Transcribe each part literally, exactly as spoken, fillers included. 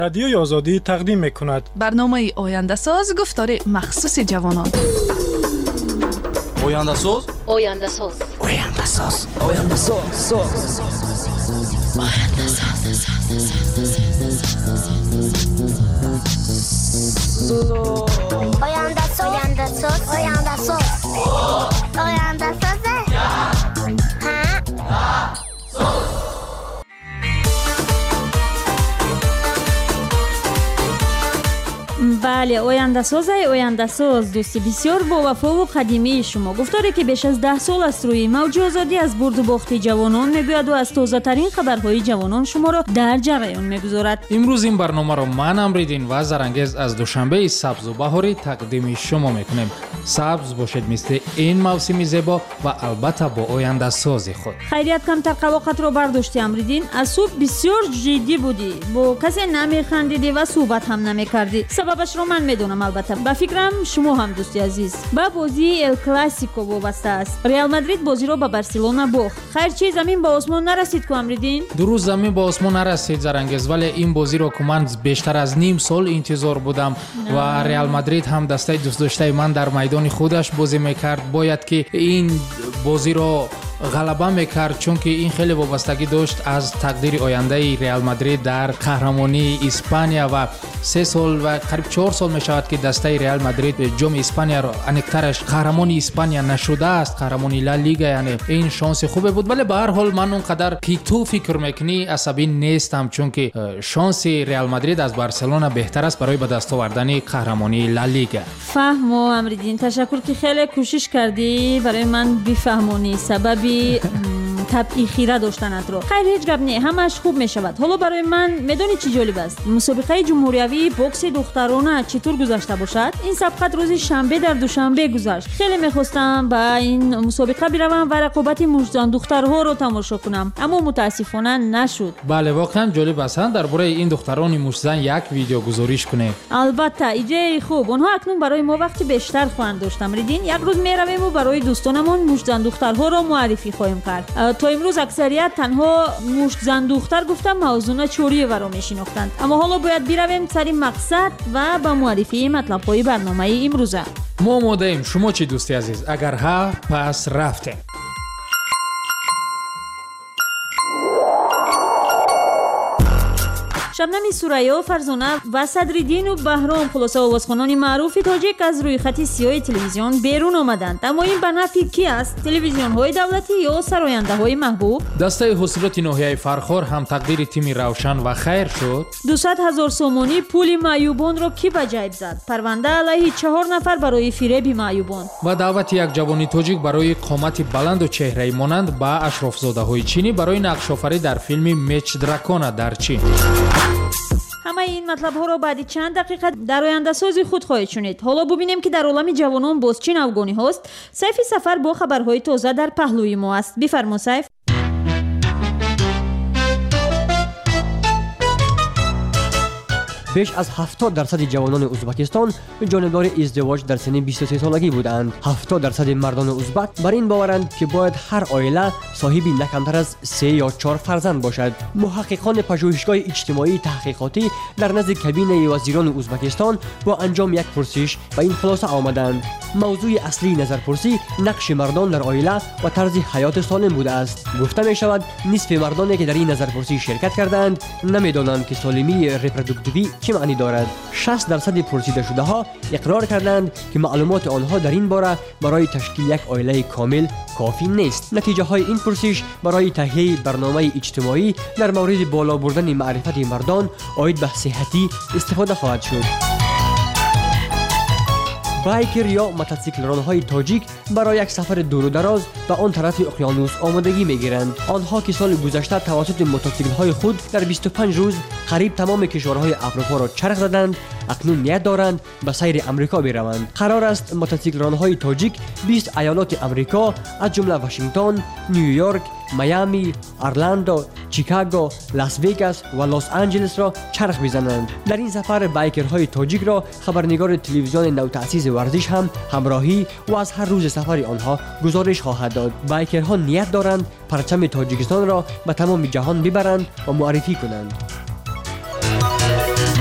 رادیوی آزادی تقدیم می‌کند برنامه آینده ساز گفتار مخصوص جوانان. آینده ساز آینده ساز آینده ساز آینده ساز آینده ساز آینده ساز آینده ساز آینده ساز آینده ساز بله، آینده ساز آینده ساز دوستی بسیار با وفا و قدیمی شما. گفتاری که بیش از ده سال است روی موج آزادی از برد و باخت جوانان میگوید و از تازه ترین خبرهای جوانان شما را در جریان میگذارد. امروز این برنامه را من امریدین و زرانگیز از دوشنبه سبز و بهاری تقدیم شما میکنیم. سبز باشید مثل این موسم زیبا و البته با آینده ساز خود. خیریت کمتر قواقت را برداشتی امریدین. از صبح بسیار جدی بودی، با کسی نمیخندیدی و صحبت هم نمیکردی. سببش رو من میدونم. البته به فکرم شما هم دوستی عزیز با بازی ال کلاسیکو وابسته است. ریال مادرید بازی رو به بارسلونا باخت. خیر چی زمین به آسمان نرسید که امریدین؟ درست زمین به آسمان نرسید زرانگیز، ولی این بازی رو که من بیشتر از نیم سال انتظار بودم نه. و ریال مادرید هم دسته دوست داشته من در میدان خودش بازی میکرد. باید که این بازی رو غلبه میکرد، چون که این خیلی وابستگی داشت از تقدیر آینده ریال مادرید در قهرمانی اسپانیا و سه سال و قریب چهار سال میشود که دسته ریال مادرید جام اسپانیا رو انکترش قهرمانی اسپانیا نشده است، قهرمانی لا لیگا. یعنی این شانس خوبه بود، ولی به هر حال من اونقدر که تو فکر میکنی عصبی نیستم، چون که شانس ریال مادرید از بارسلونا بهتر است برای به دست آوردن قهرمانی لا لیگا. فهم و امریدین، تشکر که خیلی کوشش کردی برای من بفهمونی سببی طبعی خیره داشتنت رو. خیر هیچ گپ نه، همش خوب می شود. حالا برای من میدونی چی جالب است؟ مسابقه جمهوریوی بوکس دخترانه چطور گذشته باشد؟ این سبقت روز شنبه در دوشنبه گذشت. خیلی میخواستم با این مسابقه بروم و رقابت مجزان دخترها رو تماشا کنم، اما متاسفانه نشد. بله واقعا جالب است درباره این دختران مجزان یک ویدیو گزارش کنیم. البته ایده خوب. اونها اکنون برای ما وقتی بیشتر خواهند داشت. امریدین یک روز میرویم و برای دوستانمون مجزان دخترها رو معرفی خواهیم کرد. تا امروز اکثریت تنها مشت زن دختر گفتم موضوع چوری ورا میشناختند، اما حالا باید برویم سر مقصد و با معرفی مطلب های برنامه امروزه. ما آماده ایم. شما چی دوستی عزیز؟ اگر ها پس رفتیم. شبنم سوریا، فرزانه و صدرالدین و بهرام خلاصه آوازخوانان معروف تاجیک از روی خط سیاه تلویزیون بیرون آمدند. اما این به نفع کی است؟ تلویزیون های دولتی یا سراینده های محبوب؟ دسته حصولات ناحیه فرخار هم تقدیر تیم روشن و خیر شد. دویست هزار سومانی پول معیوبان را کی به جیب زد؟ پرونده علیه چهار نفر برای فریب معیوبان. و دعوت یک جوانی تاجیک برای قامت بلند و چهره مانند با اشرافزاده های چینی برای نقش آفری در فیلم میچ دراکونا در چین. همه این مطلب ها را بعد چند دقیقه در آینده سازی خود خواهید شنید. حالا ببینیم که در عالم جوانان باز چه نوگانی هاست. سیف سفر با خبرهای تازه در پهلوی ما است. بفرما سیف. بیش از هفتاد درصد جوانان ازبکستان جانبدار ازدواج در سن بیست و سه سالگی بودند. هفتاد درصد مردان ازبک بر این باورند که باید هر عائله صاحب نه کمتر از سه یا چهار فرزند باشد. محققان پژوهشگاه اجتماعی تحقیقاتی در نزد کابینه وزیران ازبکستان با انجام یک پرسش به این خلاصه آمدند. موضوع اصلی نظرپرسی نقش مردان در عائله و طرز حیات سالم بوده است. گفته می شود نصف مردانی که در این نظرپرسی شرکت کردند نمیدانند که سالمی رپرودوکتیوی چه معنی دارد. شصت درصد پرسیده شده ها اقرار کردند که معلومات آنها در این باره برای تشکیل یک عائله کامل کافی نیست. نتیجه های این پرسش برای تهیه برنامه اجتماعی در مورد بالا بردن معرفت مردان عاید به صحتی استفاده خواهد شد. بایکر یا موتورسیکلران‌های تاجیک برای یک سفر دور و دراز به آن طرف اقیانوس آمادگی می‌گیرند. آنها که سال گذشته توسط موتورسیکل‌های خود در بیست و پنج روز قریب تمام کشورهای اروپا را چرخ زدند، اکنون نیت دارند به سیر امریکا بروند. قرار است موتورسیکلران‌های تاجیک بیست ایالات امریکا از جمله واشنگتن، نیویورک، میامی، اورلاندو، چیکاگو، لاس وگاس و لس آنجلس را چرخ بزنند. در این سفر بایکرهای تاجیک را خبرنگار تلویزیون نوتأسیس ورزش هم همراهی و از هر روز سفر آنها گزارش خواهد داد. بایکرها نیت دارند پرچم تاجیکستان را به تمام جهان ببرند و معرفی کنند.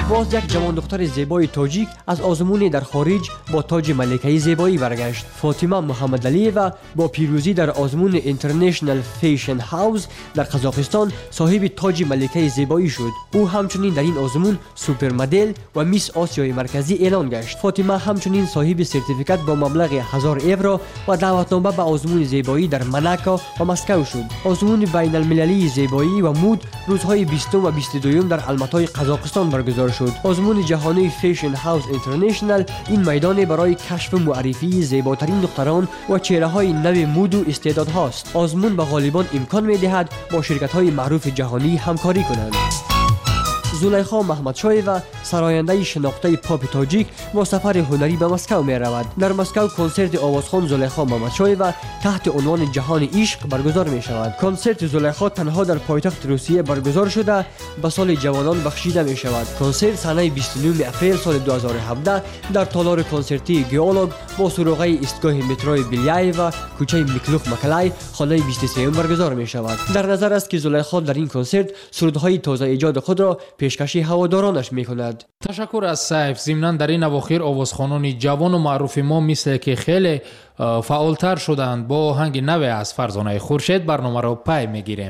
باز یک جوان دختر زیبای تاجیک از آزمون در خارج با تاج ملکه زیبایی برگشت. فاطمه محمد علیوه با پیروزی در آزمون اینترنشنال فیشن هاوس در قزاقستان صاحب تاج ملکه زیبایی شد. او همچنین در این آزمون سوپر مدل و میس آسیای مرکزی اعلان گشت. فاطمه همچنین صاحب سرتیفیکات با مبلغ هزار یورو و دعوتنامه به آزمون زیبایی در مناکا و مسکو شد. آزمون بین المللی زیبایی و مود روزهای بیستم و بیست و دوم در الماتای قزاقستان برگزار شد. آزمون جهانی فیشن هاوس اینترنشنال این میدان برای کشف و معرفی زیباترین دختران و چهره‌های نو مود و استعدادهاست. آزمون به غالبان امکان می‌دهد با شرکت‌های معروف جهانی همکاری کنند. زلیخا محمدشایوه سراینده شناخته پاپ تاجیک با سفر هنری به مسکو می رود. در مسکو کنسرت آوازخوان زلیخا محمدشایوه تحت عنوان جهان عشق برگزار می شود. کنسرت زلیخا تنها در پایتخت روسیه برگزار شده به سال جوانان بخشیده می شود. کنسرت سنه بیست و نه اپریل سال دو هزار و هفده در تالار کنسرتی گئولوگ با سروقه ایستگاه متروی بیلیایف و کوچه میکلوخ مکلای خانه بیست و سه برگزار می شود. در نظر است که زلیخا در این کنسرت سرودهای تازه ایجاد خود را پیشکشی هوادارانش می کند. تشکر از سیف. ضمناً در این اواخر آوازخوانان جوان و معروف ما مثل که خیلی فعالتر شدند با آهنگ نو از فرزانه خورشید برنامه را پی میگیریم.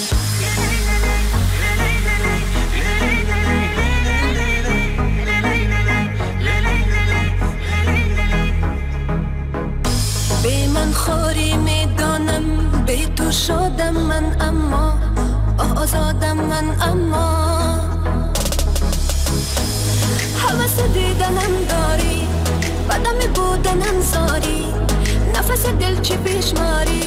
به من خوری میدانم به تو شدم من اما آزادم من اما حوث دیدنم داری بدم بودنم زاری نفس دل چی پیش ماری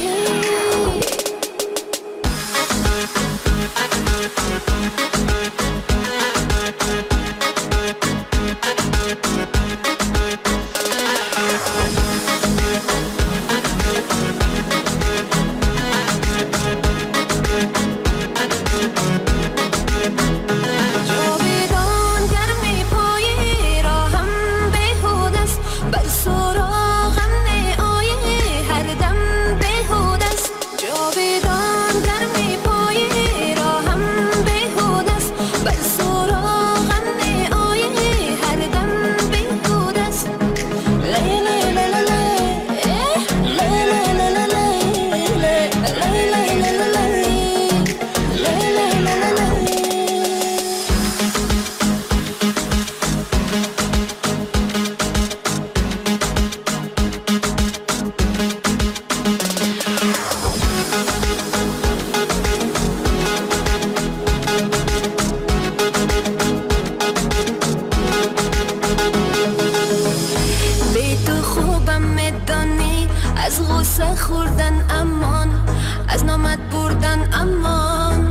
خوردن امان از نامت بردن امان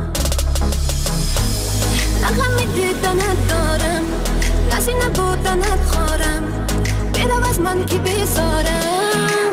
نغمی دیدنت دارم نزی نبودنت خارم برو از من که بیزارم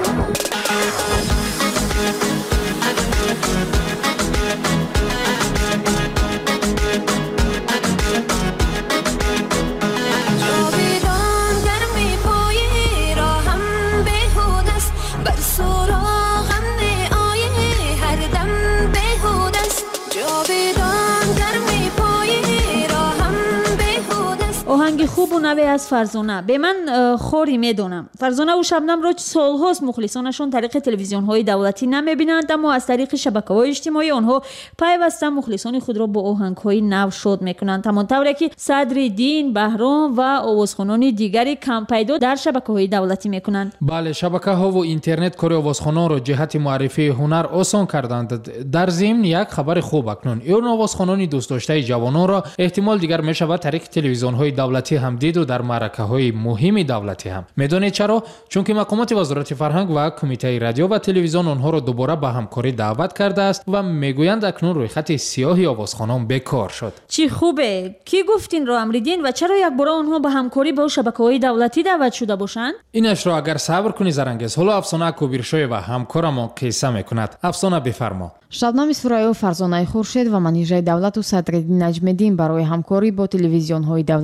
آهنگ خوب و نوی از فرزانه. به من خوری میدونم فرزانه و شبنم را سالهاست مخلصانشون طریق تلویزیون های دولتی نمیبینند، اما از طریق شبکه های اجتماعی آنها پیوسته مخلصان خود را با آهنگ های نو شاد میکنند، همانطوری که صدرالدین بهرام و آوازخوانان دیگری کم پیدا در شبکه های دولتی میکنند. بله، شبکه ها و اینترنت کار آوازخوانان را جهت معرفی هنر آسان کردند. در ضمن یک خبر خوب اکنون این آوازخوانان دوست داشته جوانان را احتمال دیگر میشود طریق تلویزیون های دولتی هم دید و در معرکه های مهم دولتی هم. میدونید چرا؟ چون که مقامات وزارت فرهنگ و کمیته رادیو و تلویزیون آنها را دوباره به همکاری دعوت کرده است و میگویند اکنون روی خط سیاهی آوازخوانان بیکار شد. چی خوبه. کی گفتین را امریدین و چرا یک بار آنها به همکاری با شبکه‌های دولتی دعوت شده باشند؟ اینش را اگر صبر کنی زرنگز. حالا افسانه کوبیرشوی و همکارم قصه میکند. افسانه بفرما. شبنم سورایو فرزانه خورشید و منیژه دولت و صدرالدین نجم‌الدین برای همکاری با تلویزیون‌های دولتی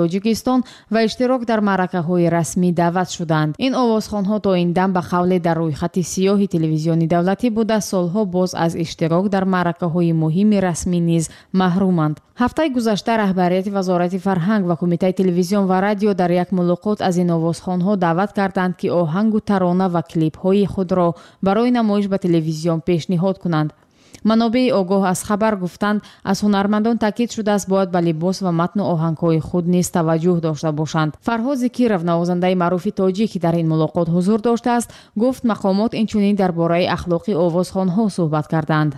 тоҷикистон ва иштирок дар маъракаҳои расмӣ даъват шуданд. ин овозхонҳо то ин дам ба қавле дар рӯйхати сиёҳи телевизиони давлатӣ буда солҳо боз аз иштирок дар маъракаҳои муҳими расмӣ низ маҳруманд. ҳафтаи гузашта раҳбарияти вазорати фарҳанг ва кумитаи телевизион ва радио дар як мулоқот аз ин овозхонҳо даъват карданд ки оҳангу тарона ва клипҳои худро барои намоиш ба телевизион пешниҳод кунанд. манобеи огоҳ аз хабар гуфтанд, аз ҳунармандон таъкид шудааст бояд ба либос ва матну оҳангҳои худ низ таваҷҷӯҳ дошта бошанд. Фарҳод Зикиров, навозандаи маъруфи тоҷик, ки дар ин мулоқот ҳузур доштааст, гуфт мақомот инчунин дар бораи ахлоқи овозхонҳо суҳбат карданд.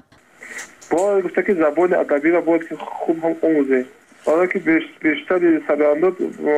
باید گفته که زبان ادبی را باید که خوب هم آموزه. حالا که بیشتر سرندات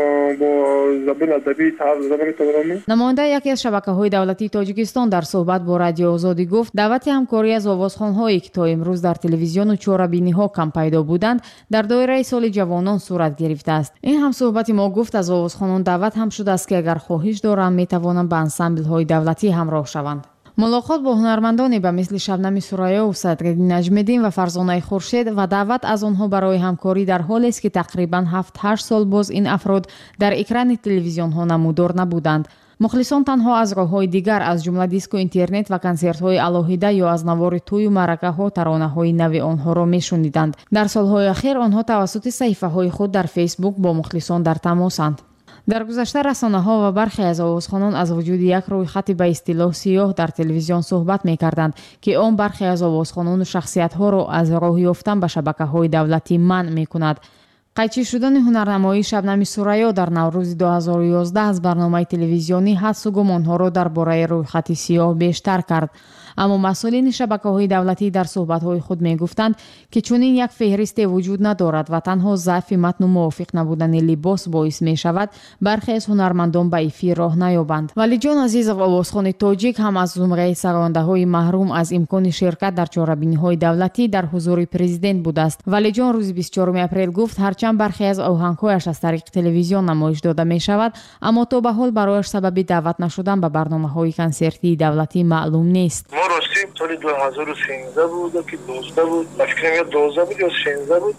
با زبان ادبی تعارف زبان تورانه. намояндаи яке аз шабакаҳои давлатии тоҷикистон дар суҳбат бо радио озодӣ гуфт, даъвати ҳамкорӣ аз овозхонҳое ки то имрӯз дар телевизиону чорабиниҳо кам пайдо буданд, дар доираи соли ҷавонон сурат гирифтааст. ин ҳамсуҳбати мо гуфт аз овозхонон даъват ҳам шудааст ки агар хоҳиш доранд метавонанд ба ансамблҳои давлатӣ ҳамроҳ шаванд. мулоқот бо ҳунармандоне ба мисли Шабнами Сураёв, Садриддин Наҷмиддин ва Фарзонаи Хуршед ва даъват аз онҳо барои ҳамкорӣ дар ҳолест ки тақрибан ҳафт ҳашт сол боз ин афрод дар экрани телевизионҳо намудор набуданд. мухлисон танҳо аз роҳҳои дигар, аз ҷумла диску интернет ва консертҳои алоҳида ё аз навори тӯю маъракаҳо таронаҳои нави онҳоро мешуниданд. дар солҳои ахир онҳо тавассути саҳифаҳои худ дар фейсбук бо мухлисон дар тамосанд. дар гузашта расонаҳо ва бархе аз овозхонон аз вуҷуди як рӯйхати ба истилоҳ сиёҳ дар телевизион суҳбат мекарданд, ки он бархе аз овозхонону шахсиятҳоро аз роҳ ёфтан ба шабакаҳои давлатӣ манъ мекунад. қайчӣ шудани ҳунарнамоии Шабнами Сураё дар наврӯзи ду ҳазору ёздаҳ аз барномаи телевизионӣ ҳадсу гумонҳоро дар бораи рӯйхати сиёҳ бештар кард. аммо масъулини шабакаҳои давлатӣ дар суҳбатҳои худ мегуфтанд, ки чунин як феҳристе вуҷуд надорад ва танҳо заъфи матну мувофиқ набудани либос боис мешавад бархе аз ҳунармандон ба эфир роҳ наёбанд. Валиҷон Азизов, овозхони тоҷик, ҳам аз зумраи сарояндаҳои маҳрум аз имкони ширкат дар чорабиниҳои давлатӣ дар ҳузури президент будааст. Валиҷон рӯзи бисту чорум апрел гуфт, ҳарчанд бархе аз оҳангҳояш аз тариқи телевизион намоиш дода мешавад, аммо то ба ҳол барояш сабаби даъват нашудан ба барномаҳои консертии давлатӣ маълум нест. راستی سال دو هزار و سیزده بود که دوازده بود، فکر کنم دوازده بود یا سیزده بود.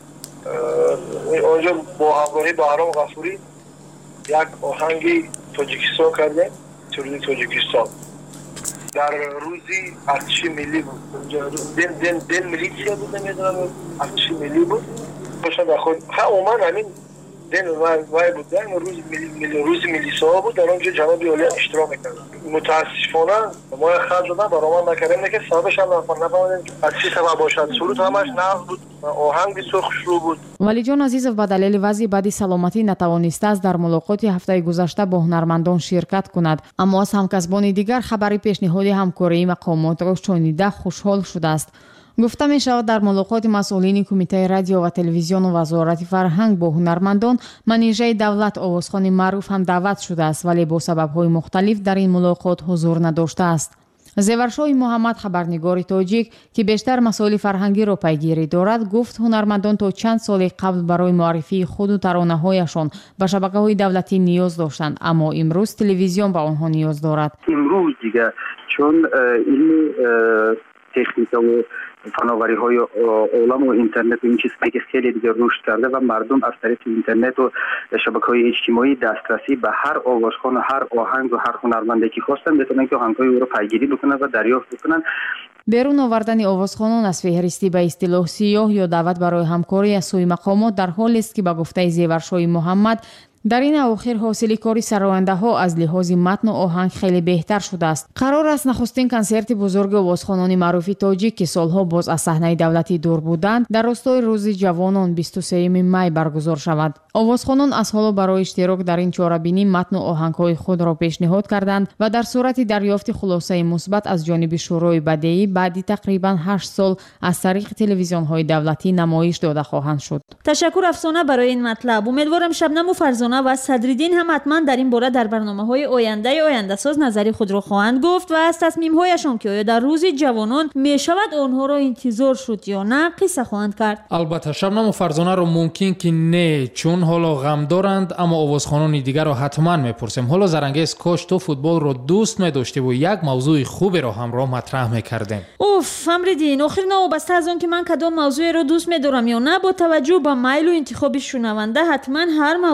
آنجا با همراهی بهرام غفوری یک آهنگی تاجیکستان کردیم، تورنی تاجیکستان. در روزی ارتش ملی بود. دن دن دن میلیشیا بود، نمیدونم ارتش ملی بود. باشه بخود. ها اومد همین دن وای وای بود. دن روز ملی روز میلیسا بود. در آنجا جناب عالی اشتراک می‌کرد. متاسفانه ما خرج دادن برام نکردیم که سببش هم نفهمیدیم از چی سبب باشد. سرود همش نقض بود. آهنگ بسیار خوشرو بود. ولیجان عزیزов ба далели вазъи баъди саломатӣ натавонистааст дар мулоқоти ҳафтаи гузашта бо ҳунармандон ширкат кунад, аммо аз ҳамкасбони дигар хабари пешниҳоди ҳамкории мақомотро шунида хушҳол шудааст. гуфта мешавад, дар мулоқоти масъулини кумитаи радио ва телевизиону вазорати фарҳанг бо ҳунармандон манижаи давлат овозхони маъруф ҳам даъват шудааст, вале бо сабабҳои мухталиф дар ин мулоқот ҳузур надоштааст. зеваршоҳи муҳаммад, хабарнигори тоҷик, ки бештар масоили фарҳангиро пайгирӣ дорад, гуфт ҳунармандон то чанд соли қабл барои муаррифии худу таронаҳояшон ба шабакаҳои давлатӣ ниёз доштанд, аммо имрӯз телевизион ба онҳо ниёз дорад. имрӯз дига чун илми техникаву фановариҳои оламу интернету ин чизҳое ки хеле дига рушд карда ва мардум аз тариқи интернету шабакаҳои иҷтимоӣ дастрасӣ ба ҳар овозхону ҳар оҳангу ҳар ҳунарманде ки хостанд метавонанд ки оҳангҳои ӯро пайгирӣ бикунанд ва дарёфт бикунанд. берун овардани овозхонон аз феҳристӣ ба истилоҳ сиёҳ ё даъват барои ҳамкорӣ аз сӯи мақомот дар ҳолест ки ба гуфтаи зеваршоҳи муҳаммад дар ин авохир ҳосили кори сарояндаҳо аз лиҳози матну оҳанг хеле беҳтар шудааст. қарор аст нахустин консерти бузурги овозхонони маъруфи тоҷик ки солҳо боз аз саҳнаи давлатӣ дур буданд, дар ростори рӯзи ҷавонон бисту сеюми май баргузор шавад. овозхонон аз ҳоло барои иштирок дар ин чорабинӣ матну оҳангҳои худро пешниҳод карданд ва дар сурати дарёфти хулосаи мусбат аз ҷониби шӯрои бадеӣ баъди тақрибан ҳашт сол аз тариқи телевизионҳои давлатӣ намоиш дода хоҳанд шуд. ташаккур Афсона барои ин матлаб. умедворам Шабнаму Фарзона ва Садриддин ҳам ҳатман дар ин бора дар барномаҳои ояндаи ояндасоз назари худро хоҳанд гуфт ва аз тасмимҳояшон ки оё дар рӯзи ҷавонон мешавад онҳоро интизор шуд ё на қисса хоҳанд кард. албатта Шабнаму Фарзонаро мумкин ки не, чун ҳоло ғам доранд, аммо овозхонони дигарро ҳатман мепурсем. ҳоло зарангез кош ту футболро дӯст медоштиву як мавзӯи хуберо ҳамроҳ матрах мекардем. уф Фамриддин, охир новобаста аз он ки ман кадом мавзӯеро дӯст медорам ё на, бо таваҷҷӯҳ ба майлу интихоби шунаванда ҳатман ҳар мавзӯъро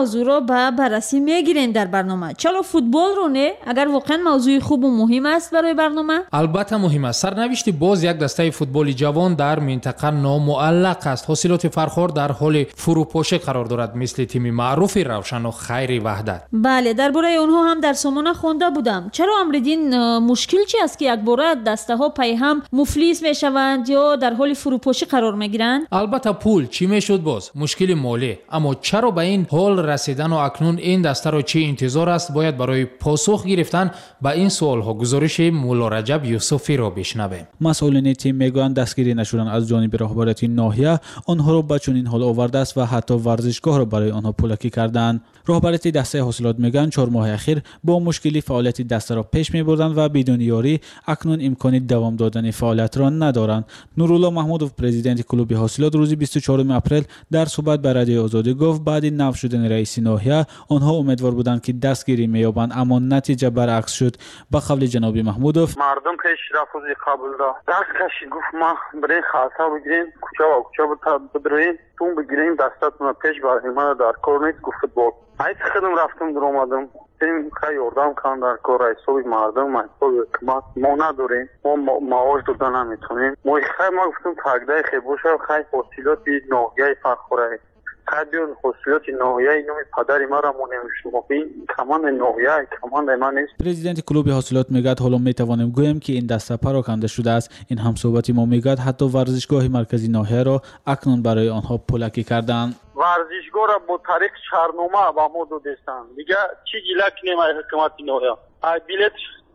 به بررسی میگیریم در برنامه. چلو فوتبال رو نه؟ اگر واقعا موضوع خوب و مهم است برای برنامه؟ البته مهم است. سرنوشت باز یک دسته فوتبال جوان در منطقه نامعلق است. حاصلات فرخور در حال فروپاشی قرار دارد، مثل تیم معروف روشن و خیر وحدت. بله، درباره اونها هم در سامانه خوانده بودم. چرا امردین مشکل چی است که یک باره دسته ها پای هم مفلیس میشوند یا در حال فروپاشی قرار میگیرند؟ البته پول چی میشد باز؟ مشکل مالی. اما چرا به این حال رسیدن و اکنون این دسته را چی انتظار است؟ باید برای پاسخ گرفتن به این سوال ها گزارش مولا رجب یوسفی را بشنویم. مسئولین تیم میگویند دستگیری نشدن از جانب رهبریت ناحیه آنها را به چنین حال آورده است و حتی ورزشگاه را برای آنها پولکی کردند. رهبریت دسته حاصلات میگن چهار ماه اخیر با مشکلی فعالیت دسته را پیش میبردند و بدون یاری اکنون امکان دوام دادن فعالیت را ندارند. نورالله محمودوف پرزیدنت کلوب حاصلات روز بیست و چهارم اپریل در صحبت با رادیو آزادی گفت بعد نفی شدن رئیس ناحیه آنها امیدوار بودند که دستگیری مییابند، اما نتیجه برعکس شد. به قول جناب محمودوف مردم پیش رفت و قبول داد دست کشید، گفت ما برای خاصه بگیریم کوچه و کوچه بدرویم تون بگیریم دستتون پیش برای ما در کار نیست. گفت فوتبال ای خودم رفتم در اومدم تیم خیلی اردام کن در کار رئیسوی مردم مسئول حکومت ما نداریم، ما معاش دادن نمیتونیم. ما خیلی ما گفتم تاگده خیلی باشه خیلی حاصلات ناحیه فرخوره خیلی بیان حاصلات ناحیه نوی پدری ما را مونیم این کمان ناحیه کمان ما نیست. پرزیدنت کلوب حاصلات میگد حالا میتوانیم گویم که این دسته پراکنده شده است. این هم صحبتی ما میگد حتی ورزشگاه مرکزی ناحیه را اکنون برای آنها پولکی کردند. ورزشگاه را با طریق شهرنامه با ما دادستان دیگه چی گیلک نمیای حکومت ناحیه بلیت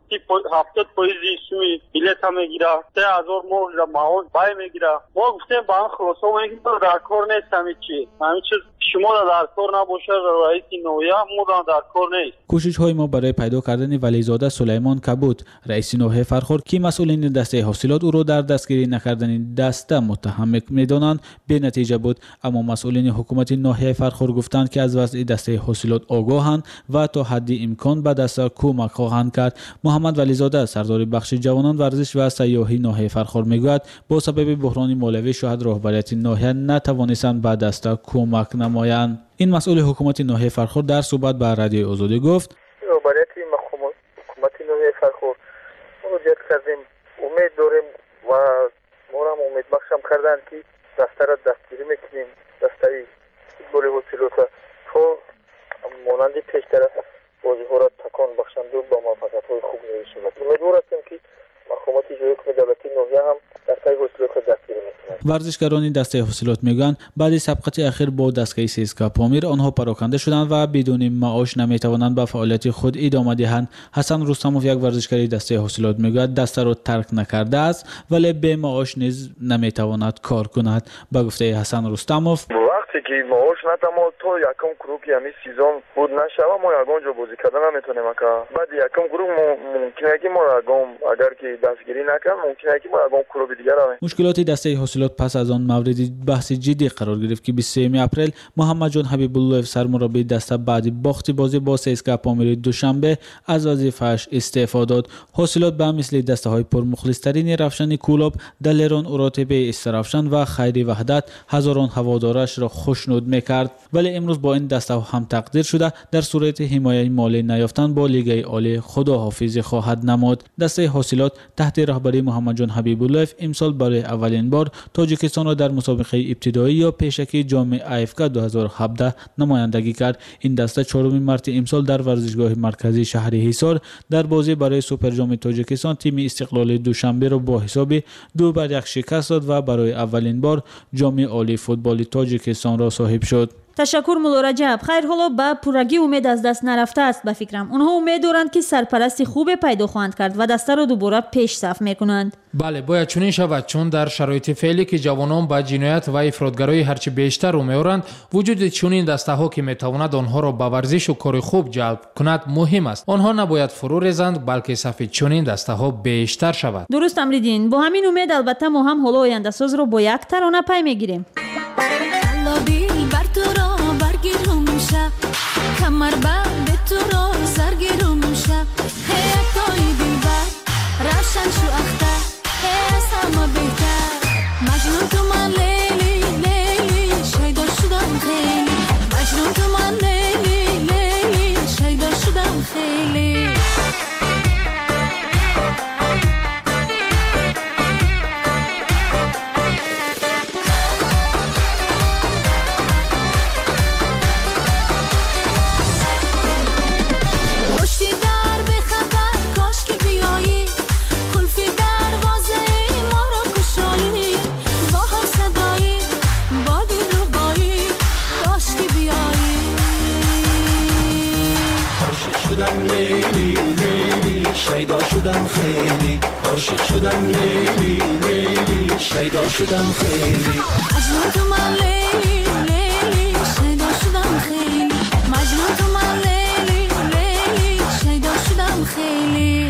هفتاد پاییزی سوی بلیت هم میگیره سه هزار ماه را معاش بای میگیره. ما گفتیم با هم خلاصا و اینکه در کار نیست همین چیز همین چیز شما در کار نباشه رئیس ناحیه ما در کار نیست. کوشش های ما برای پیدا کردن ولیزاده سلیمان کبود رئیس ناحیه فرخور که مسئولین دسته حاصلات او را در دستگیری نکردن دسته متهم میدانند به نتیجه بود. اما مسئولین حکومت ناحیه فرخور گفتند که از وضع دسته حاصلات آگاهند و تا حدی امکان به دسته کمک خواهند کرد. محمد ولیزاده سردار بخش جوانان ورزش و سیاحی ناحیه فرخور میگوید با سبب بحران مالیوی شاید رهبریت ناحیه نتوانستند به دسته کمک نمایند. این مسئول حکومت ناحیه فرخور در صحبت با رادیو آزادی گفت رهبریت حکومت ناحیه فرخور مراجعه کردیم، امید داریم و ما را امید بخشم کردند که دسته را دستگیری میکنیم. دسته فوتبال حاصلات تو مانند پیشتر بازی ها را تکان بخشند و با موفقیت های خوب نشود. امیدوار هستیم که حکومت اجرایی حکم دولتی ناحیه هم دسته حاصلات را دستگیری میکنند. ورزشکاران دسته حاصلات میگن بعد سبقت اخیر با دستگاه سیسکا پامیر آنها پراکنده شدند و بدون معاش نمیتوانند به فعالیت خود ادامه دهند. حسن رستموف یک ورزشکار دسته حاصلات میگوید دسته را ترک نکرده است ولی به معاش نیز نمیتواند کار کند. به گفته حسن رستموف وقتی که معاش نتما تو یکم گروه که همین سیزن بود نشوه ما یکم جا بازی کردن نمیتونیم که بعد یکم گروه ممکنه که ما یکم اگر که دستگیری نکنم ممکنه که ما یکم گروه دیگر رویم. مشکلات دسته حاصلات پس از آن مورد بحث جدی قرار گرفت که بیست و سوم اپریل محمد جان حبیب الله سرمربی دسته بعد باخت بازی با سیسکا پامیر دوشنبه از وظیفه‌اش استعفا داد. حاصلات به مثل دسته های پرمخلص‌ترین رفشن کلوب، دلیران اوراتبه استرافشن و خیر وحدت هزاران هوادارش را خوشنود میکرد، ولی امروز با این دسته هم تقدیر شده در صورت حمایت مالی نیافتن با لیگ عالی خداحافظی خواهد نمود. دسته حاصلات تحت رهبری محمد جان حبیب الله امسال برای اولین بار تاجیکستان را در مسابقه ابتدایی یا پیشکی جام افک دو هزار و هفده نمایندگی کرد. این دسته چهارمین مرتبه امسال در ورزشگاه مرکزی شهر حصار در بازی برای سوپر جام تاجیکستان تیم استقلال دوشنبه را با حساب دو بر یک شکست داد و برای اولین بار جام عالی فوتبال تاجیکستان را صاحب شد. تشکر مولا رجب. خیر، حالا با پورگی امید از دست نرفته است به فکرم. اونها امید دارند که سرپرستی خوب پیدا خواهند کرد و دسته را دوباره پیش صف میکنند. بله، باید چنین شود، چون در شرایط فعلی که جوانان با جنایت و افراطگرایی هرچی بیشتر رو میورند وجود چنین دسته ها که میتواند آنها را به ورزش و کار خوب جلب کند مهم است. آنها نباید فرو ریزند بلکه صف چنین دسته ها بیشتر شود. درست امریدین. با همین امید البته ما هم حالا آینده ساز رو با یک ترانه پی میگیریم. کمر بند تو را سرگیرم شب حیاتای دیبر روشن شو اختر حس همه بهتر مجنون تو من لیلی لیلی شیدا شدم خیلی مجنون تو من لیلی شدم لیلی لیلی شیدا شدم خیلی عاشق شدم لیلی لیلی شیدا شدم خیلی مجنون تو من لیلی لیلی شیدا شدم خیلی مجنون تو من لیلی لیلی شیدا شدم خیلی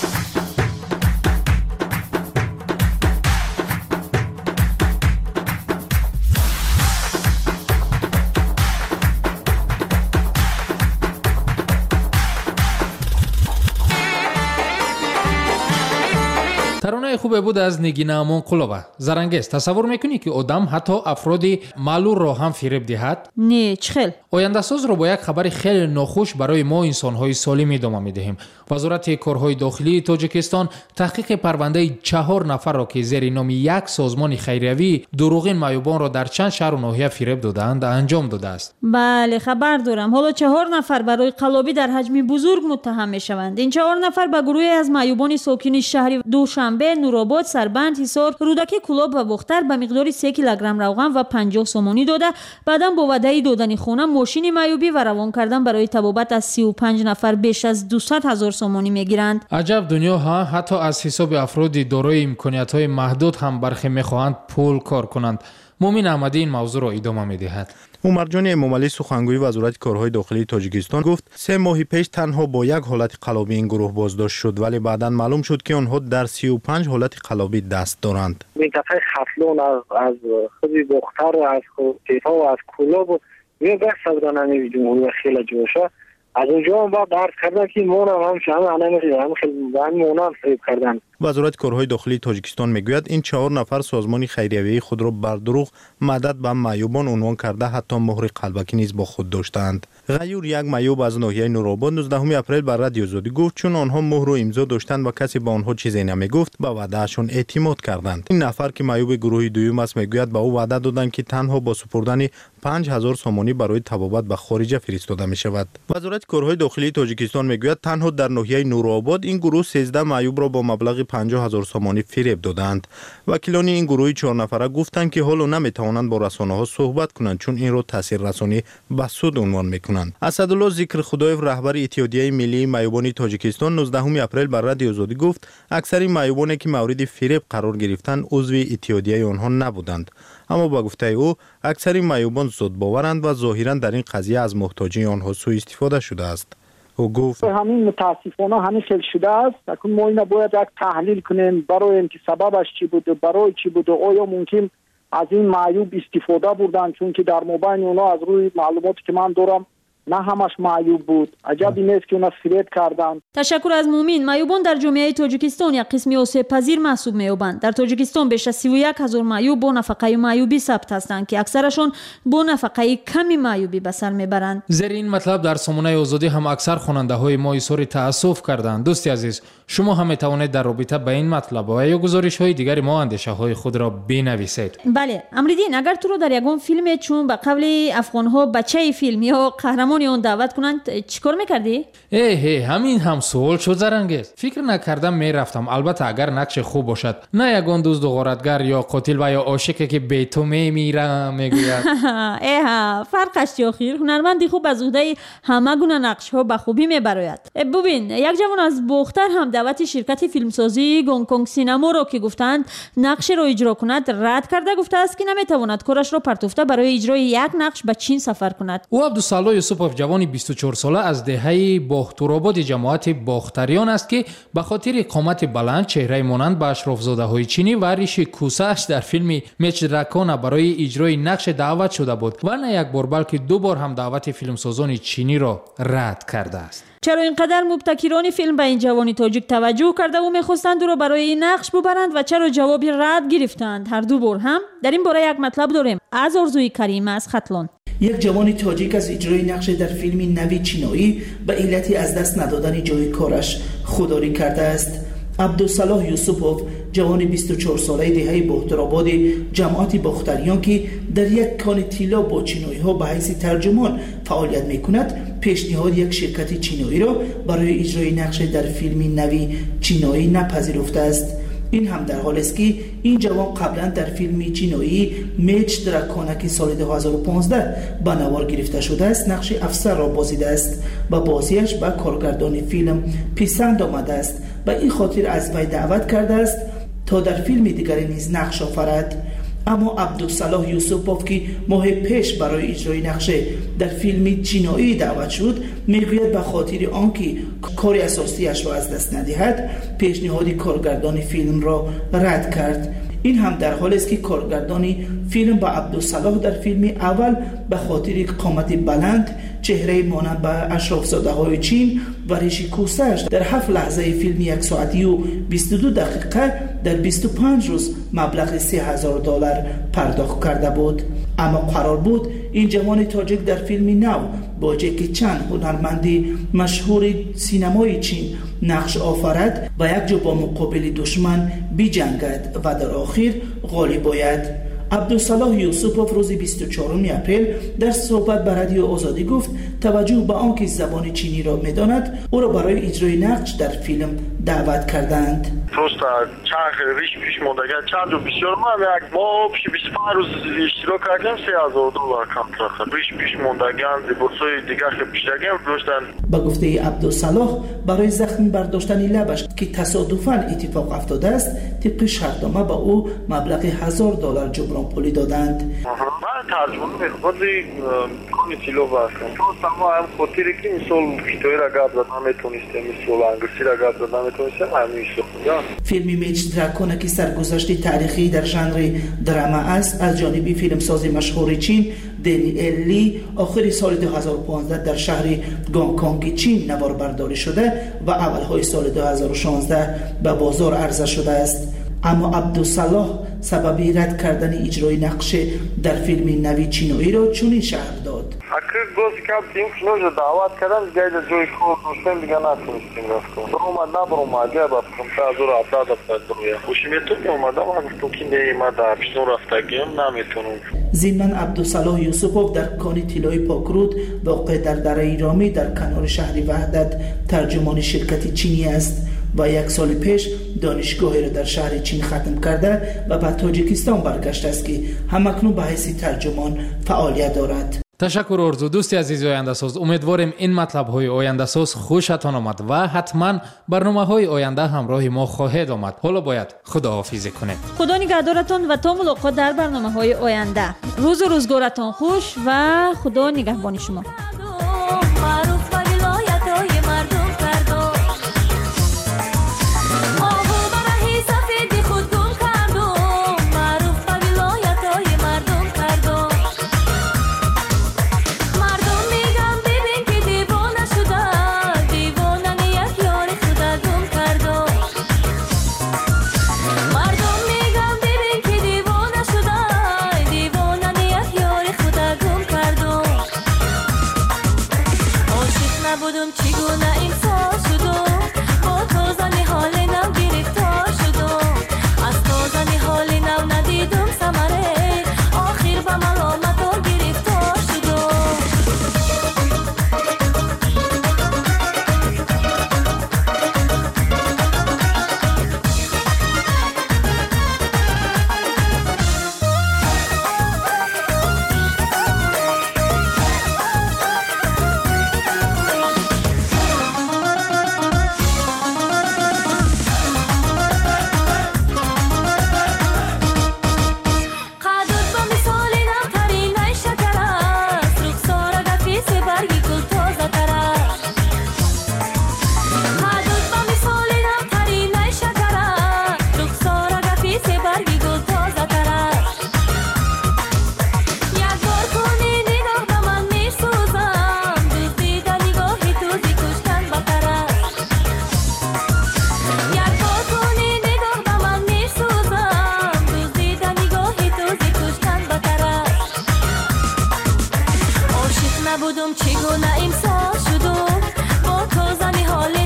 ترانه خوبه بود از نگین امانقلوبه. زرنگیز تصور میکنی که آدم حتی افرادی معلول را هم فریب دهد؟ نه چخل. آینده ساز رو با یک خبر خیلی ناخوش برای ما انسان‌های سالم ادامه میدهیم. وزارت کارهای داخلی تاجیکستان تحقیق پرونده چهار نفر را که زیر نام یک سازمان خیریوی دروغین معیوبان را در چند شهر و ناحیه فریب دادند انجام داده است. بله خبر دارم. حالا چهار نفر برای قلابی در حجم بزرگ متهم میشوند. این چهار نفر به گروهی از معیوبان ساکن شهر دوشنبه، نورآباد، سربند، حصار، رودکی، کلاب و بختر به مقدار سه کیلوگرم روغن و پنجاه سومانی داده بعداً با وعده دادن خونه ماشین معیوبی و روان کردن برای طبابت از سی و پنج نفر بیش از دویست هزار سومانی میگیرند. عجب دنیا ها، حتی از حساب افرادی دارای امکانیت‌های محدود هم برخی میخواهند پول کار کنند. مومن احمدی این موضوع را ادامه میدهد. عمرجان امامعلی سخنگوی وزارت کارهای داخلی تاجیکستان گفت سه ماه پیش تنها با یک حالت قلابی این گروه بازداشت شد ولی بعداً معلوم شد که آنها در سی و پنج حالت قلابی دست دارند. منطقه خفلون از از خودی بختر از تیفا و از کلاب و یه بحث بودن همی جمهوری خیلی جوشه از اونجا هم باید درس کردن که مونم هم شما همه هم خیلی مونم فریب کردن. وزارت کارهای داخلی تاجیکستان میگوید این چهار نفر سازمان خیریوی خود را بر دروغ مدد به معیوبان عنوان کرده حتی مهر قلبکی نیز با خود داشتند. غیور یک معیوب از ناحیه نورآباد نوزدهم اپریل بر رادیو زودی گفت چون آنها مهر و امضا داشتند و کسی به آنها چیزی نمیگفت به وعدهشان اعتماد کردند. این نفر که معیوب گروه دوم است میگوید به او وعده دادند که تنها با سپردن پنج هزار سومانی برای طبابت به خارج فرستاده می شود. وزارت کارهای داخلی تاجیکستان میگوید تنها در ناحیه نورآباد این گروه سیزده معیوب را با مبلغ پنجاه هزار سومانی فریب دادند. وکیلان این گروه چهار نفره گفتند که حالا نمیتوانند با رسانه ها صحبت کنند چون این را تاثیررسانی به سود عنوان میکنند. اسدالله ذکر خدایف رهبر اتحادیه ملی معیوبان تاجیکستان نوزدهم اپریل بر رادیو آزادی گفت اکثر معیوبانی که مورد فریب قرار گرفتند عضو اتحادیه آنها نبودند. اما با گفته او اکثر معیوبان زود باورند و ظاهرا در این قضیه از محتاجی آنها سوء استفاده شده است. او گفت همین متاسفانه همین خیلی شده است. اکنون ما اینو باید یک تحلیل کنیم برای اینکه سببش چی بوده، برای چی بوده، آیا ممکن از این معیوب استفاده بردن چون که در مابین اونا از روی معلوماتی که من دارم نه همش معیوب بود. عجبی نیست که اونا فریب کردند. تشکر از مومین. معیوبان در جامعه تاجیکستان یک قسمی آسیب پذیر محسوب می‌یابند. در تاجیکستان بیش از سی و یک هزار معیوب با نفقه معیوبی ثبت هستند که اکثرشون با نفقه کمی معیوبی به سر میبرند. زیر این مطلب در سامانه آزادی هم اکثر خواننده‌های ما اظهار تأسف کردند. دوستی عزیز، شما هم می‌توانید در رابطه با این مطلب و یا گزارش‌های دیگری ما اندیشه‌های خود را بنویسید. بله، امریدین اگر تو رو در یگان فیلم چون به قول افغان‌ها بچه فیلم یا قهرمان اون دعوت کنند چیکار میکردی؟ ای هی همین هم سوال شد زرنگیز. فکر نکردم میرفتم، البته اگر نقش خوب باشد، نه یگان دزد و غارتگر یا قاتل و یا عاشقی که به تو میمیره میگوید. ایها فرقش چی آخر؟ هنرمندی خوب از عهده همه گونه نقش ها به خوبی میبراید. ببین یک جوان از بختر هم دعوت شرکت فیلمسازی گونگ کنگ سینما را که گفتند نقش را اجرا کند رد کرده، گفته است که نمیتواند کارش را پرتوفته برای اجرای یک نقش به چین سفر کند. او عبدالصالح یوسفوف جوانی بیست و چهار ساله از دهه باخترآباد جماعت باختریان است که به خاطر قامت بلند، چهره مانند به اشرافزاده‌های چینی و ریش کوسه‌اش در فیلم مچ-دراکون برای اجرای نقش دعوت شده بود و نه یک بار بلکه دو بار هم دعوت فیلمسازان چینی را رد کرده است. چرا اینقدر مبتکران فیلم به این جوانی تاجیک توجه کرده و می‌خواستند او را برای این نقش ببرند و چرا جوابی رد گرفتند؟ هر دو بار هم در این باره یک مطلب داریم از آرزوی کریم از خطلان. یک جوان تاجیک از اجرای نقش در فیلم نوی چینایی به علت از دست ندادن جای کارش خودداری کرده است. عبدالصالح یوسفوف جوان بیست و چهار ساله دهه باخترآباد جماعت باختریان که در یک کان طلا با چینایی ها به حیث ترجمان فعالیت می کند پیشنهاد یک شرکت چینایی را برای اجرای نقش در فیلم نوی چینایی نپذیرفته است. این هم در حالی است که این جوان قبلا در فیلم جنایی میچ دراکونکی سال دو هزار و پانزده به نوار گرفته شده است نقش افسر را بازیده است و بازیش به کارگردان فیلم پسند آمده است. به این خاطر از وی دعوت کرده است تا در فیلم دیگری نیز نقش آفرد. اما عبدالصلاح یوسفوف که ماه پیش برای اجرای نقش در فیلم جنایی دعوت شد میگوید به خاطر آنکه کار اساسیش را از دست ندهد پیشنهاد کارگردان فیلم را رد کرد. این هم در حالی است که کارگردان فیلم با عبدالصلاح در فیلم اول به خاطر قامت بلند، چهره مانند به اشرافزاده های چین و ریش کوسه‌اش در هفت لحظه فیلم یک ساعتی و بیست و دو دقیقه در بیست و پنج روز مبلغ سه هزار دلار پرداخت کرده بود. اما قرار بود این جوان تاجیک در فیلم نو با جکی چند هنرمند مشهور سینمای چین نقش آفرد و یک جا با مقابل دشمن بجنگد و در آخر غالب آید. عبدالصلاح یوسفوف روز بیست و چهارم اپریل در صحبت به رادیو آزادی گفت توجه به آنکه زبان چینی را می‌داند او را برای اجرای نقش در فیلم دعوت کردند. Просто чанг риш пиш мондаган чанд ро бисёр ман як мо пиш бисту панҷ рӯз иштирок кардем се ҳазор доллар контракт риш пиш мондаган либосои дигар ки пиштагем доштан. با گفته عبدالصلاح برای زخم برداشتن لبش که تصادفاً اتفاق افتاده است طبق شرطنامه به او مبلغ هزار دلار جبران پولی دادند. من ترجمه می‌خوادی کنی تیلو باستم просто ما هم خاطری که مثال کیتوی را گاب زدن نمیتونستم مثال انگلیسی را گاب زدن نمیتونستم همین شد. فیلم میچ دراکونکی سرگذشت تاریخی در ژانر دراما است از جانب فیلمساز مشهور چین دنیل لی آخر سال دو هزار و پانزده در شهر گانگکانگ چین نوار برداری شده و اولهای سال دو هزار و شانزده به بازار عرضه شده است. اما عبدالصلاح سبب رد کردن اجرای نقش در فیلم نوی چینایی را چنین شرح داد. اگر گفت که این فیلم را دعوت کردم گاید جای خود داشتم دیگه نتونستیم رفتم. برام نبرم اگه بافتم تا از او را عبدالله بدرویم. خوشی میتونم اومدم از تو که نیمده پیشنو رفتگیم نمیتونم. زیرمن عبدالصلاح یوسفوف در کان طلای پاکرود واقع در دره رامی در کنار شهر وحدت ترجمان شرکت چینی است و یک سال پیش دانشگاهی را در شهر چین ختم کرده و به تاجیکستان برگشته است که همکنون به حیث ترجمان فعالیت دارد. تشکر ارزو دوستی عزیز آینده ساز امیدواریم این مطلب های آینده ساز خوشتان آمد و حتما برنامه های آینده همراه ما خواهید آمد. حالا باید خداحافظی کنیم. خدا نگهدارتان و تا ملاقات در برنامه های آینده. روز و روزگارتان خوش و خدا نگهبان شما. نبودم چگونه این سال شدم با تو زنی حال